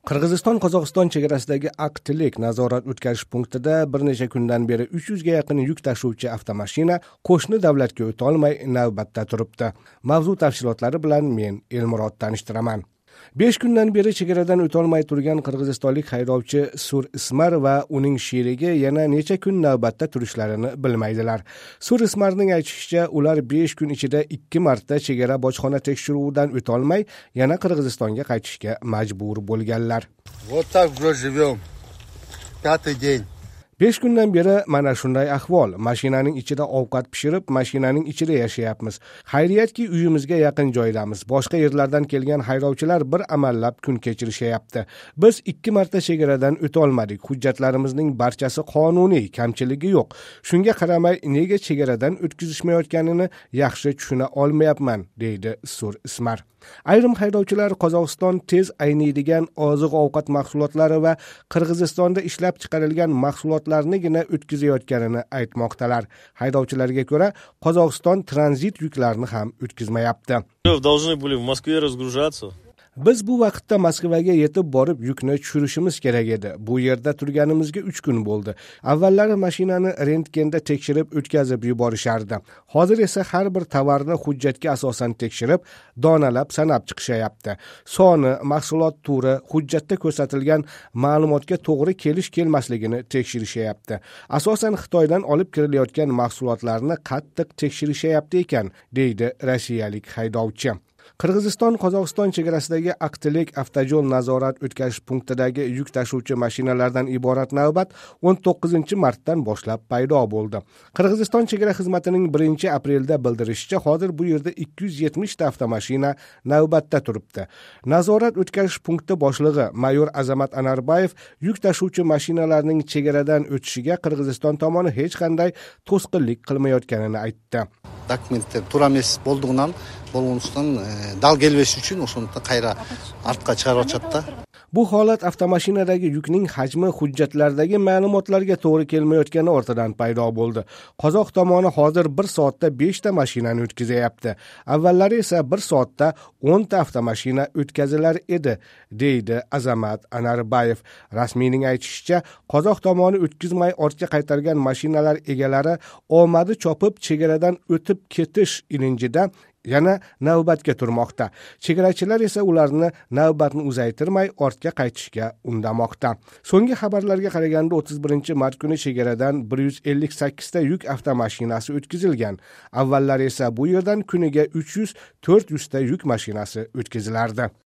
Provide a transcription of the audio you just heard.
Qirg'iziston-Qozog'iston chegarasidagi Aqtilik nazorat o'tkazish punktida bir necha kundan beri 300 ga yaqin yuk tashuvchi avtomashina qo'shni davlatga o'tolmay navbatda turibdi. Mavzu tafsilotlari bilan men Elmurod tanishtiraman. 5 kundan beri chegaradan o'tolmay turgan qirg'izistonlik haydovchi Sur Ismar va uning sherigi yana necha kun navbatda turishlarini bilmaydilar. Sur Ismarning aytishicha, ular 5 kun ichida 2 marta chegara bojxona tekshiruvidan o'tolmay yana Qirg'izistonga qaytishga majbur bo'lganlar. Вот так уже живем. 5-й день. 5 kundan beri mana shunday ahvol. Mashinaning ichida ovqat pishirib, mashinaning ichida yashayapmiz. Xayriyatki uyimizga yaqin joydamiz. Boshqa yerlardan kelgan haydovchilar bir amallab kun kechirishyapti. Biz 2 marta chegaradan o'tolmadik. Hujjatlarimizning barchasi qonuniy, kamchiligi yo'q. Shunga qaramay nega chegaradan o'tkazishmayotganini yaxshi tushuna olmayapman, deydi Sur Ismar. Ayrim haydovchilar Qozog'iston tez ayniydigan oziq-ovqat mahsulotlari va Qirg'izistonda ishlab chiqarilgan mahsulotlarnigina o'tkazayotganini aytmoqdalar. Haydovchilarga ko'ra, Qozog'iston tranzit yuklarni ham o'tkazmayapti. Должны были в Москве разгружаться. Biz bu vaqtda Moskvaga yetib borib yukni tushirishimiz kerak edi. Bu yerda turganimizga 3 kun bo'ldi. Avvallari mashinani rentgenda tekshirib o'tkazib yuborishardi. Hozir esa har bir tovarni hujjatga asosan tekshirib, donalab sanab chiqishyapti. Soni, mahsulot turi, hujjatda ko'rsatilgan ma'lumotga to'g'ri kelish-kelmasligini tekshirishyapti. Asosan Xitoydan olib kirilayotgan mahsulotlarni qattiq tekshirishyapti ekan, deydi rossiyalik haydovchi. Qirg'iziston-Qozog'iston chegarasidagi Aqtilik avtoyo'l nazorat o'tkazish punktidagi yuk tashuvchi mashinalardan iborat navbat 19-martdan boshlab paydo bo'ldi. Qirg'iziston chegara xizmatining 1-aprelda bildirishicha, hozir bu yerda 270 ta avtomashina navbatda turibdi. Nazorat o'tkazish punkti boshlig'i mayor Azamat Anarbayev yuk tashuvchi mashinalarning chegaradan o'tishiga Qirg'iziston tomoni hech qanday to'sqinlik qilmayotganini aytdi. Dokumentlar to'g'ri emas bo'ldigidan bo'lgandan dal kelbesi uchun o'shanda qayra ortga chiqarib o'tadi. Bu holat avtomashinadagi yukning hajmi hujjatlardagi ma'lumotlarga to'g'ri kelmayotgani ortidan paydo bo'ldi. Qozoq tomoni hozir 1 soatda 5 ta mashinani o'tkazayapti. Avvallari esa 1 soatda 10 ta avtomashina o'tkazilar edi, deydi Azamat Anarbayev. Rasmiyning aytishicha, Qozoq tomoni o'tkazmay ortga qaytargan mashinalar egalari omadi chopib chegaradan o'tib ketish ilinjida yana navbatga turmoqda. Chegarachilar esa ularni navbatni uzaytirmay ortga qaytishga undamoqda. So'nggi xabarlarga qaraganda 31-mart kuni chegaradan 158 ta yuk avtomashinasi o'tkazilgan. Avvallari esa bu yerdan kuniga 300-400 ta yuk mashinasi o'tkazilardi.